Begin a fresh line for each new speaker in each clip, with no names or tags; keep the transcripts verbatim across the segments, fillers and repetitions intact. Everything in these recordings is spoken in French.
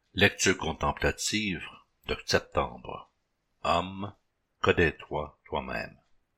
Lecture contemplative de septembre. Homme, connais-toi toi-même.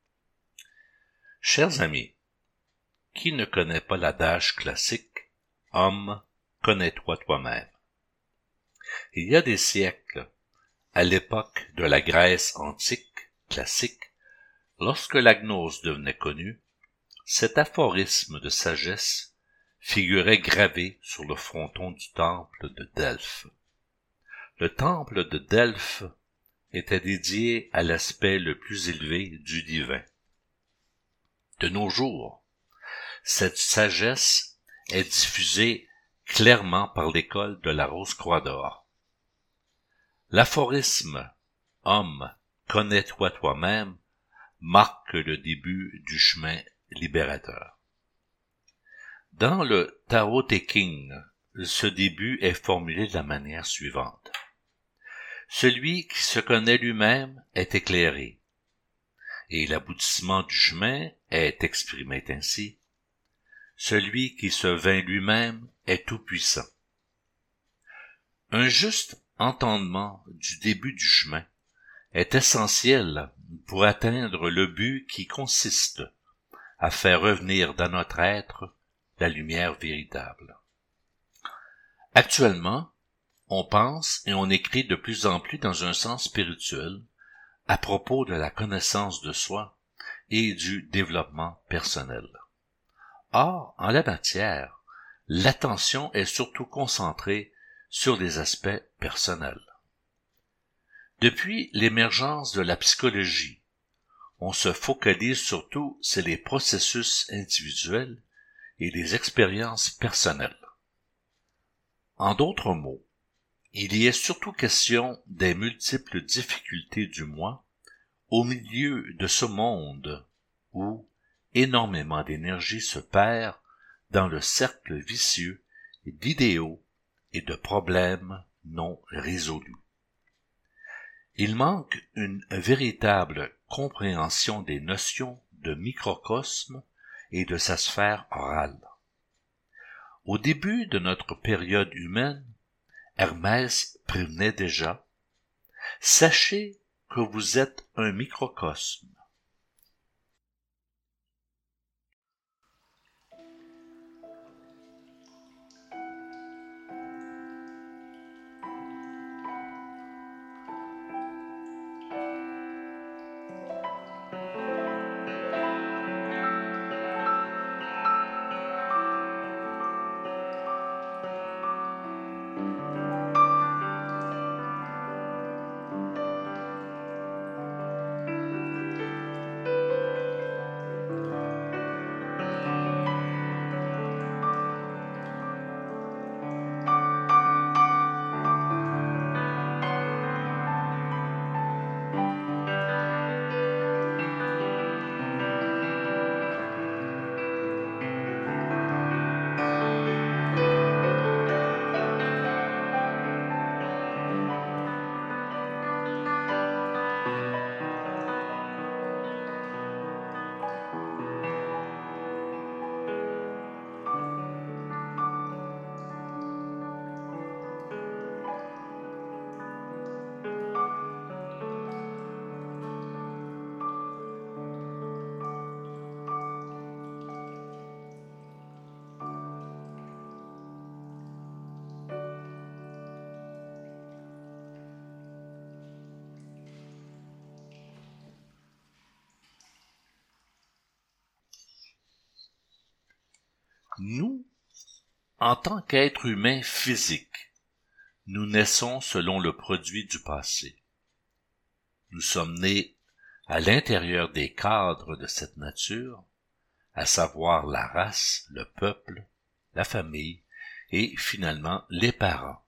Chers amis, qui ne connaît pas l'adage classique « Homme, connais-toi toi-même » ? Il y a des siècles, à l'époque de la Grèce antique classique, lorsque la gnose devenait connue, cet aphorisme de sagesse figurait gravé sur le fronton du temple de Delphes. Le temple de Delphes était dédié à l'aspect le plus élevé du divin. De nos jours, cette sagesse est diffusée clairement par l'école de la Rose-Croix d'Or. L'aphorisme « Homme, connais-toi toi-même » marque le début du chemin libérateur. Dans le Tao Te Ching, ce début est formulé de la manière suivante. Celui qui se connaît lui-même est éclairé, et l'aboutissement du chemin est exprimé ainsi. Celui qui se vainc lui-même est tout-puissant. Un juste entendement du début du chemin est essentiel pour atteindre le but qui consiste à faire revenir dans notre être la lumière véritable. Actuellement, on pense et on écrit de plus en plus dans un sens spirituel à propos de la connaissance de soi et du développement personnel. Or, en la matière, l'attention est surtout concentrée sur les aspects personnels. Depuis l'émergence de la psychologie, on se focalise surtout sur les processus individuels et les expériences personnelles. En d'autres mots, il y est surtout question des multiples difficultés du moi au milieu de ce monde où énormément d'énergie se perd dans le cercle vicieux d'idéaux et de problèmes non résolus. Il manque une véritable compréhension des notions de microcosme et de sa sphère orale. Au début de notre période humaine, Hermès prévenait déjà « Sachez que vous êtes un microcosme ». Nous, en tant qu'êtres humains physiques, nous naissons selon le produit du passé. Nous sommes nés à l'intérieur des cadres de cette nature, à savoir la race, le peuple, la famille et finalement les parents.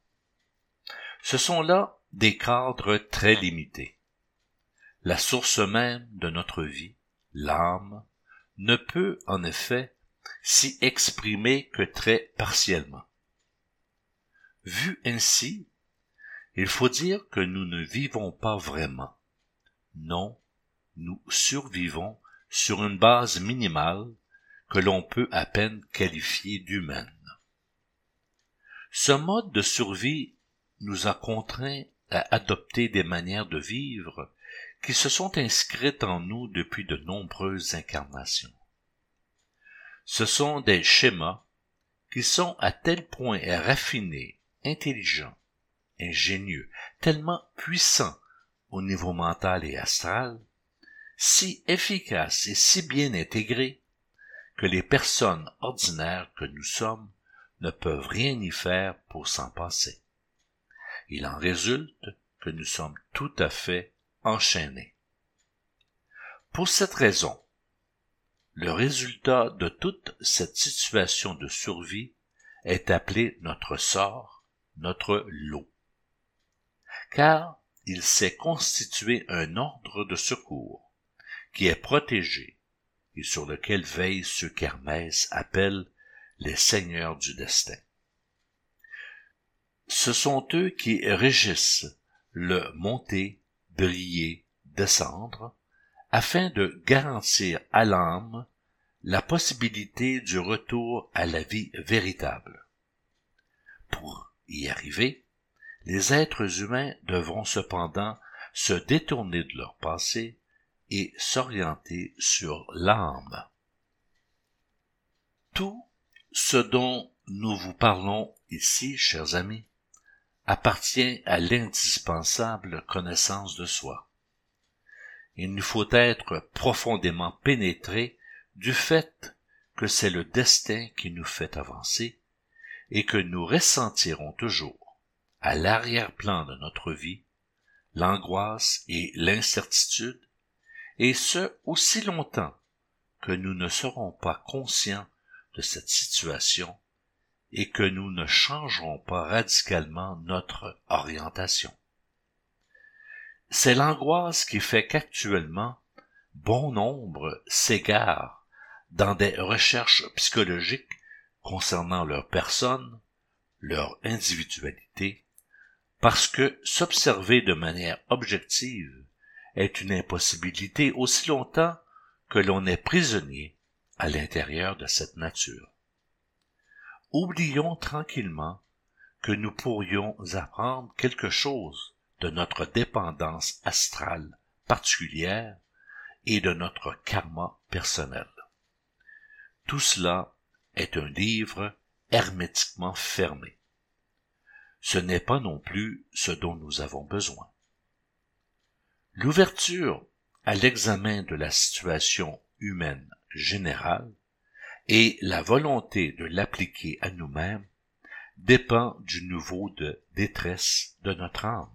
Ce sont là des cadres très limités. La source même de notre vie, l'âme, ne peut en effet s'y exprimer que très partiellement. Vu ainsi, il faut dire que nous ne vivons pas vraiment. Non, nous survivons sur une base minimale que l'on peut à peine qualifier d'humaine. Ce mode de survie nous a contraints à adopter des manières de vivre qui se sont inscrites en nous depuis de nombreuses incarnations. Ce sont des schémas qui sont à tel point raffinés, intelligents, ingénieux, tellement puissants au niveau mental et astral, si efficaces et si bien intégrés, que les personnes ordinaires que nous sommes ne peuvent rien y faire pour s'en passer. Il en résulte que nous sommes tout à fait enchaînés. Pour cette raison, le résultat de toute cette situation de survie est appelé notre sort, notre lot. Car il s'est constitué un ordre de secours qui est protégé et sur lequel veillent ceux qu'Hermès appelle les seigneurs du destin. Ce sont eux qui régissent le monter, briller, descendre, afin de garantir à l'âme la possibilité du retour à la vie véritable. Pour y arriver, les êtres humains devront cependant se détourner de leur passé et s'orienter sur l'âme. Tout ce dont nous vous parlons ici, chers amis, appartient à l'indispensable connaissance de soi. Il nous faut être profondément pénétrés du fait que c'est le destin qui nous fait avancer et que nous ressentirons toujours, à l'arrière-plan de notre vie, l'angoisse et l'incertitude, et ce aussi longtemps que nous ne serons pas conscients de cette situation et que nous ne changerons pas radicalement notre orientation. C'est l'angoisse qui fait qu'actuellement, bon nombre s'égarent dans des recherches psychologiques concernant leur personne, leur individualité, parce que s'observer de manière objective est une impossibilité aussi longtemps que l'on est prisonnier à l'intérieur de cette nature. Oublions tranquillement que nous pourrions apprendre quelque chose de notre dépendance astrale particulière et de notre karma personnel. Tout cela est un livre hermétiquement fermé. Ce n'est pas non plus ce dont nous avons besoin. L'ouverture à l'examen de la situation humaine générale et la volonté de l'appliquer à nous-mêmes dépend du niveau de détresse de notre âme.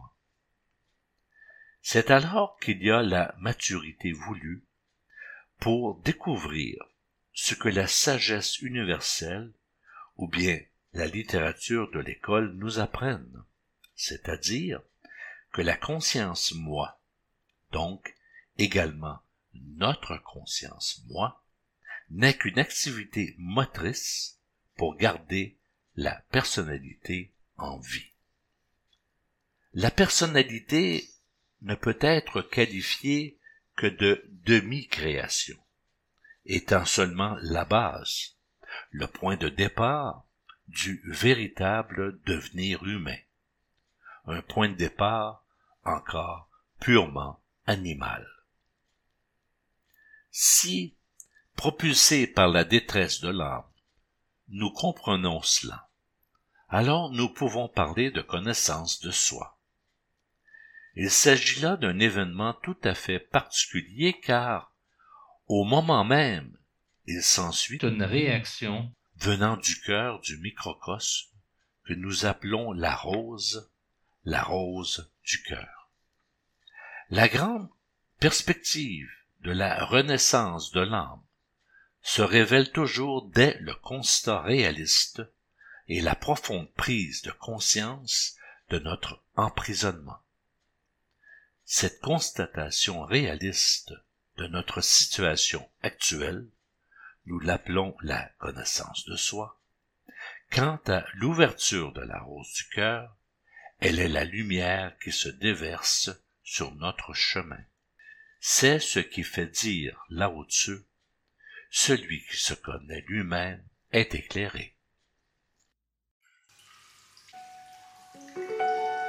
C'est alors qu'il y a la maturité voulue pour découvrir ce que la sagesse universelle ou bien la littérature de l'école nous apprennent, c'est-à-dire que la conscience moi, donc également notre conscience moi, n'est qu'une activité motrice pour garder la personnalité en vie. La personnalité ne peut être qualifiée que de demi-création, étant seulement la base, le point de départ du véritable devenir humain, un point de départ encore purement animal. Si, propulsés par la détresse de l'âme, nous comprenons cela, alors nous pouvons parler de connaissance de soi. Il s'agit là d'un événement tout à fait particulier car, au moment même, il s'ensuit une réaction venant du cœur du microcosme que nous appelons la rose, la rose du cœur. La grande perspective de la renaissance de l'âme se révèle toujours dès le constat réaliste et la profonde prise de conscience de notre emprisonnement. Cette constatation réaliste de notre situation actuelle, nous l'appelons la connaissance de soi. Quant à l'ouverture de la rose du cœur, elle est la lumière qui se déverse sur notre chemin. C'est ce qui fait dire Lao Tzu, celui qui se connaît lui-même est éclairé.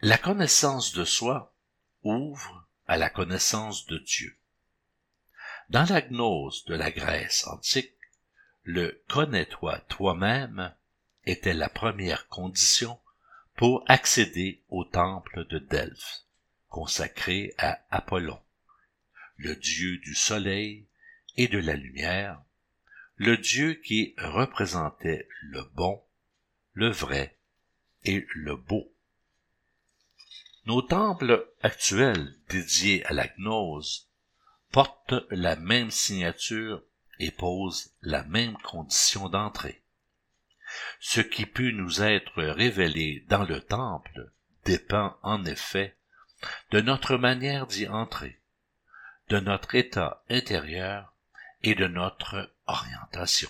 La connaissance de soi ouvre à la connaissance de Dieu. Dans la gnose de la Grèce antique, le « connais-toi toi-même » était la première condition pour accéder au temple de Delphes, consacré à Apollon, le dieu du soleil et de la lumière, le dieu qui représentait le bon, le vrai et le beau. Nos temples actuels dédiés à la gnose portent la même signature et posent la même condition d'entrée. Ce qui peut nous être révélé dans le temple dépend en effet de notre manière d'y entrer, de notre état intérieur et de notre orientation.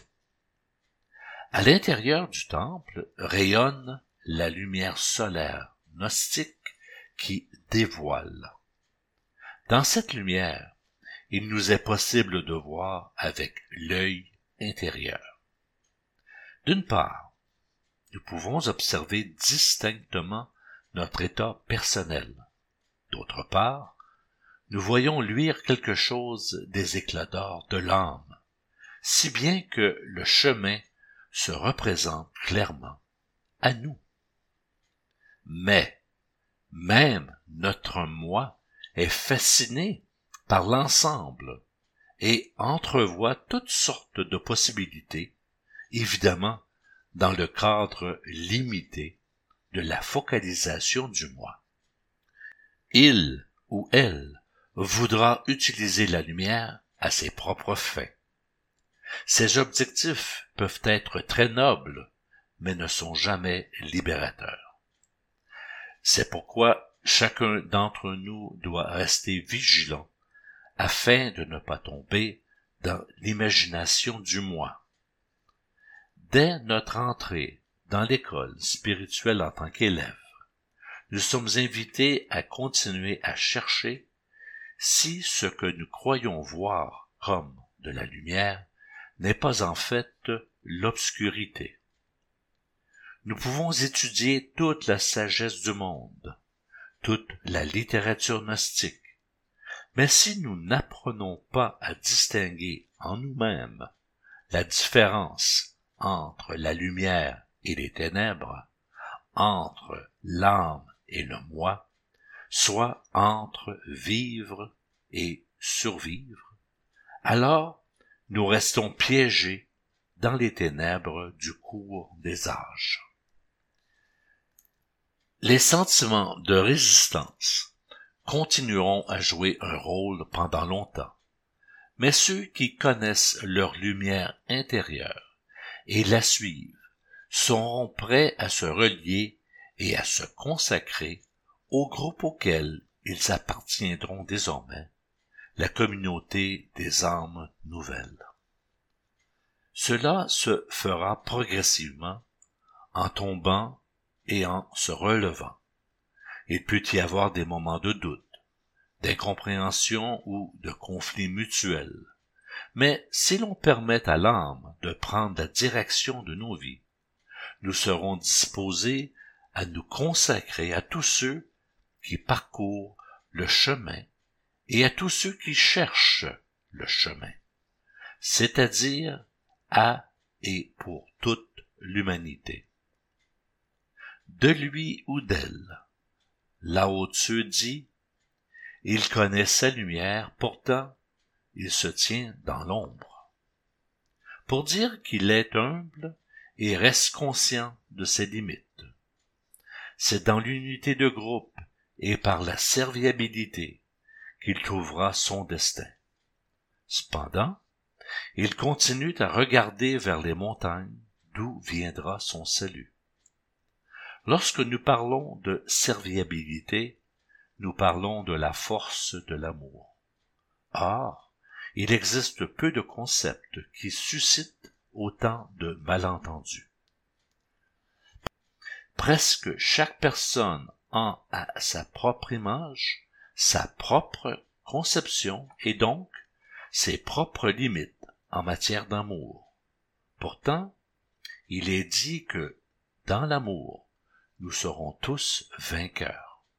À l'intérieur du temple rayonne la lumière solaire gnostique qui dévoile. Dans cette lumière, il nous est possible de voir avec l'œil intérieur. D'une part, nous pouvons observer distinctement notre état personnel. D'autre part, nous voyons luire quelque chose des éclats d'or de l'âme, si bien que le chemin se représente clairement à nous. Mais, même notre moi est fasciné par l'ensemble et entrevoit toutes sortes de possibilités, évidemment dans le cadre limité de la focalisation du moi. Il ou elle voudra utiliser la lumière à ses propres fins. Ces objectifs peuvent être très nobles, mais ne sont jamais libérateurs. C'est pourquoi chacun d'entre nous doit rester vigilant afin de ne pas tomber dans l'imagination du moi. Dès notre entrée dans l'école spirituelle en tant qu'élève, nous sommes invités à continuer à chercher si ce que nous croyons voir comme de la lumière n'est pas en fait l'obscurité. Nous pouvons étudier toute la sagesse du monde, toute la littérature gnostique, mais si nous n'apprenons pas à distinguer en nous-mêmes la différence entre la lumière et les ténèbres, entre l'âme et le moi, soit entre vivre et survivre, alors nous restons piégés dans les ténèbres du cours des âges. Les sentiments de résistance continueront à jouer un rôle pendant longtemps, mais ceux qui connaissent leur lumière intérieure et la suivent seront prêts à se relier et à se consacrer au groupe auquel ils appartiendront désormais, la communauté des âmes nouvelles. Cela se fera progressivement en tombant et en se relevant. Il peut y avoir des moments de doute, d'incompréhension ou de conflit mutuel. Mais si l'on permet à l'âme de prendre la direction de nos vies, nous serons disposés à nous consacrer à tous ceux qui parcourent le chemin et à tous ceux qui cherchent le chemin, c'est-à-dire à et pour toute l'humanité. De lui ou d'elle, Lao Tzu dit, « Il connaît sa lumière, pourtant il se tient dans l'ombre. » Pour dire qu'il est humble et reste conscient de ses limites. C'est dans l'unité de groupe et par la serviabilité qu'il trouvera son destin. Cependant, il continue à regarder vers les montagnes d'où viendra son salut. Lorsque nous parlons de serviabilité, nous parlons de la force de l'amour. Or, il existe peu de concepts qui suscitent autant de malentendus. Presque chaque personne a à sa propre image, sa propre conception et donc ses propres limites en matière d'amour. Pourtant, il est dit que, dans l'amour, nous serons tous vainqueurs.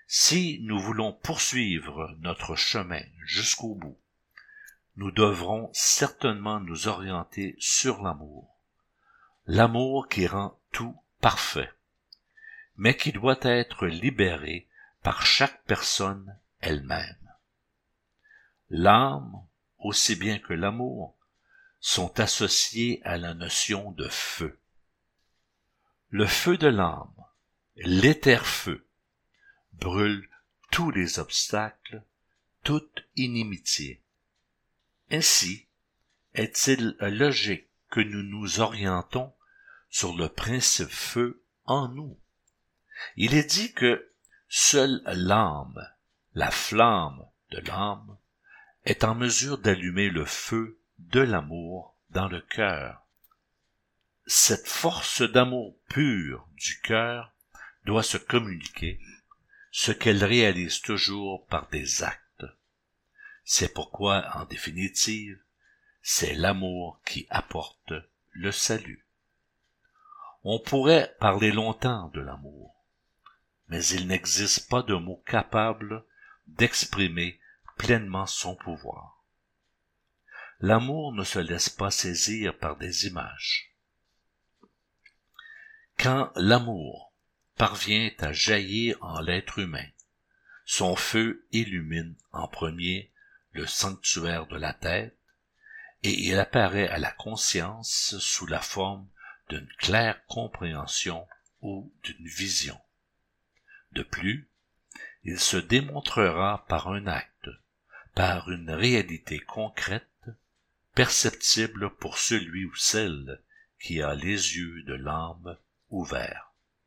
Si nous voulons poursuivre notre chemin jusqu'au bout, nous devrons certainement nous orienter sur l'amour. L'amour qui rend tout parfait, mais qui doit être libéré par chaque personne elle-même. L'âme, aussi bien que l'amour, sont associés à la notion de feu. Le feu de l'âme, l'éther-feu, brûle tous les obstacles, toute inimitié. Ainsi, est-il logique que nous nous orientons sur le principe feu en nous? Il est dit que seule l'âme, la flamme de l'âme, est en mesure d'allumer le feu de l'amour dans le cœur. Cette force d'amour pur du cœur doit se communiquer, ce qu'elle réalise toujours par des actes. C'est pourquoi, en définitive, c'est l'amour qui apporte le salut. On pourrait parler longtemps de l'amour, mais il n'existe pas de mot capable d'exprimer pleinement son pouvoir. L'amour ne se laisse pas saisir par des images. Quand l'amour parvient à jaillir en l'être humain, son feu illumine en premier le sanctuaire de la tête, et il apparaît à la conscience sous la forme d'une claire compréhension ou d'une vision. De plus, il se démontrera par un acte, par une réalité concrète, perceptible pour celui ou celle qui a les yeux de l'âme ouverts.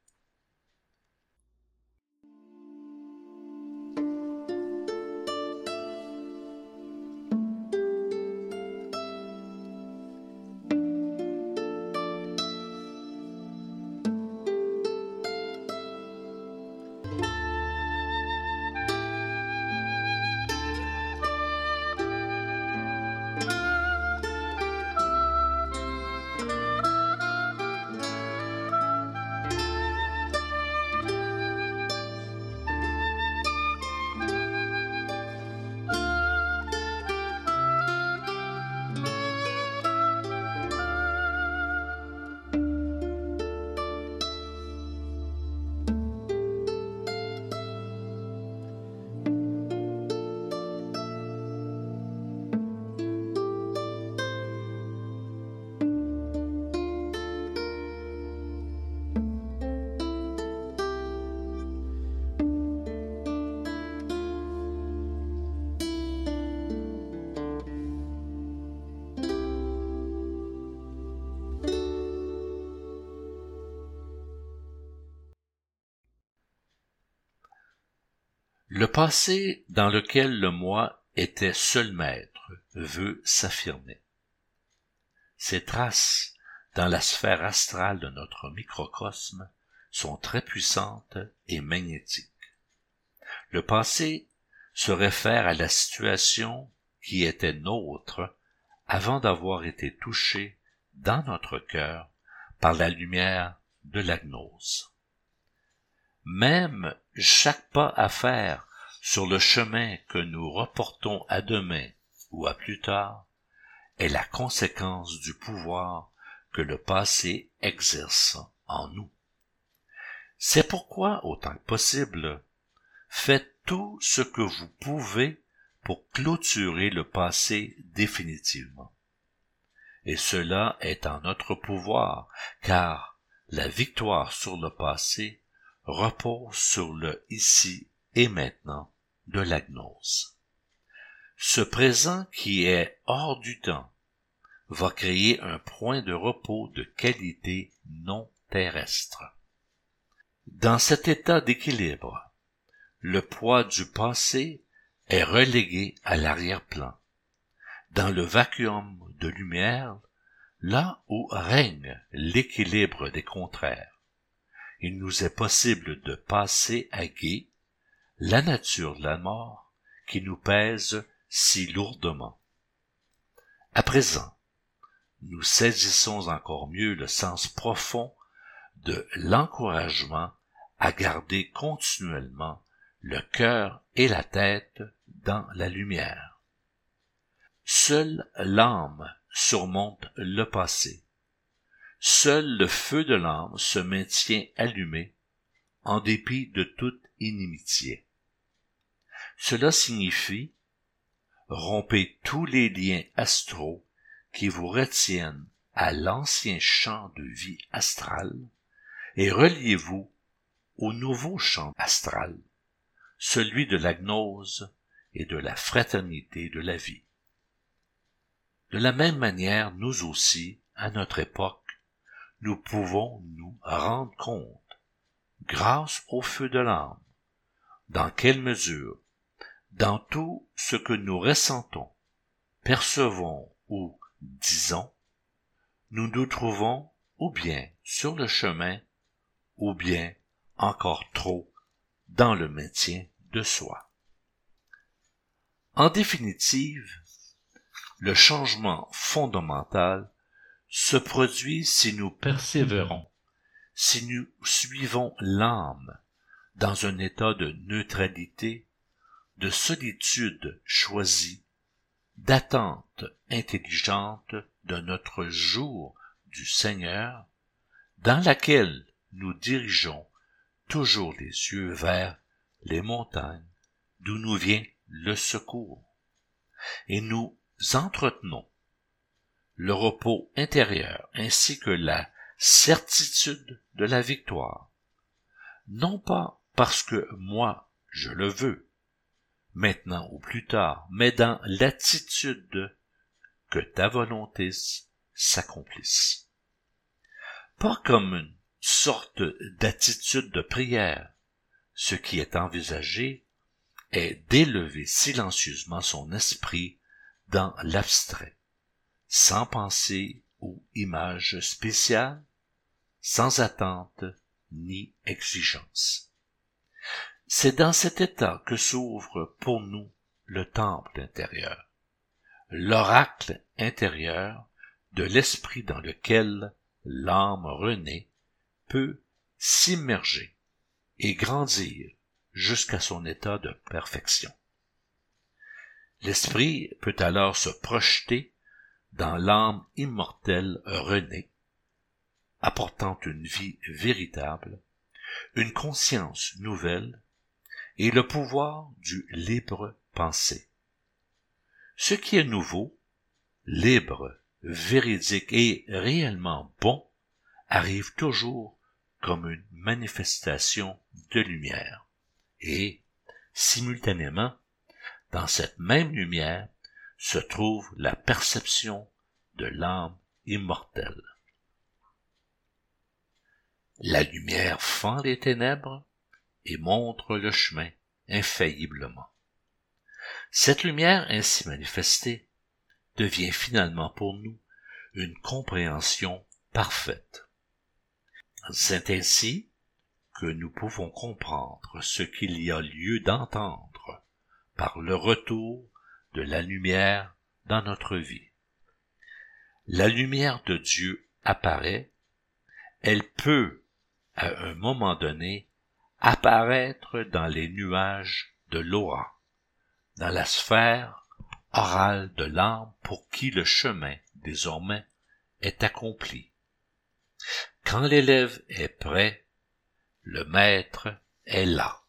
Le passé dans lequel le moi était seul maître veut s'affirmer. Ses traces dans la sphère astrale de notre microcosme sont très puissantes et magnétiques. Le passé se réfère à la situation qui était nôtre avant d'avoir été touché dans notre cœur par la lumière de la gnose. Même chaque pas à faire sur le chemin que nous reportons à demain ou à plus tard est la conséquence du pouvoir que le passé exerce en nous. C'est pourquoi, autant que possible, faites tout ce que vous pouvez pour clôturer le passé définitivement. Et cela est en notre pouvoir, car la victoire sur le passé repose sur le ici et maintenant de la gnose. Ce présent qui est hors du temps va créer un point de repos de qualité non terrestre. Dans cet état d'équilibre, le poids du passé est relégué à l'arrière-plan, dans le vacuum de lumière, là où règne l'équilibre des contraires. Il nous est possible de passer à gué la nature de la mort qui nous pèse si lourdement. À présent, nous saisissons encore mieux le sens profond de l'encouragement à garder continuellement le cœur et la tête dans la lumière. Seule l'âme surmonte le passé. Seul le feu de l'âme se maintient allumé en dépit de toute inimitié. Cela signifie rompez tous les liens astraux qui vous retiennent à l'ancien champ de vie astrale et reliez-vous au nouveau champ astral, celui de la gnose et de la fraternité de la vie. De la même manière, nous aussi, à notre époque, nous pouvons nous rendre compte, grâce au feu de l'âme, dans quelle mesure, dans tout ce que nous ressentons, percevons ou disons, nous nous trouvons ou bien sur le chemin, ou bien encore trop dans le maintien de soi. En définitive, le changement fondamental se produit si nous persévérons, si nous suivons l'âme dans un état de neutralité, de solitude choisie, d'attente intelligente de notre jour du Seigneur, dans laquelle nous dirigeons toujours les yeux vers les montagnes, d'où nous vient le secours, et nous entretenons le repos intérieur ainsi que la certitude de la victoire, non pas parce que moi je le veux, maintenant ou plus tard, mais dans l'attitude que ta volonté s'accomplisse. Pas comme une sorte d'attitude de prière. Ce qui est envisagé est d'élever silencieusement son esprit dans l'abstrait, sans pensée ou image spéciale, sans attente ni exigence. C'est dans cet état que s'ouvre pour nous le temple intérieur, l'oracle intérieur de l'esprit dans lequel l'âme renaît peut s'immerger et grandir jusqu'à son état de perfection. L'esprit peut alors se projeter dans l'âme immortelle renée, apportant une vie véritable, une conscience nouvelle et le pouvoir du libre penser. Ce qui est nouveau, libre, véridique et réellement bon arrive toujours comme une manifestation de lumière. Et, simultanément, dans cette même lumière se trouve la perception de l'âme immortelle. La lumière fend les ténèbres et montre le chemin infailliblement. Cette lumière ainsi manifestée devient finalement pour nous une compréhension parfaite. C'est ainsi que nous pouvons comprendre ce qu'il y a lieu d'entendre par le retour de la lumière dans notre vie. La lumière de Dieu apparaît, elle peut, à un moment donné, apparaître dans les nuages de l'aura, dans la sphère orale de l'âme pour qui le chemin, désormais, est accompli. Quand l'élève est prêt, le maître est là.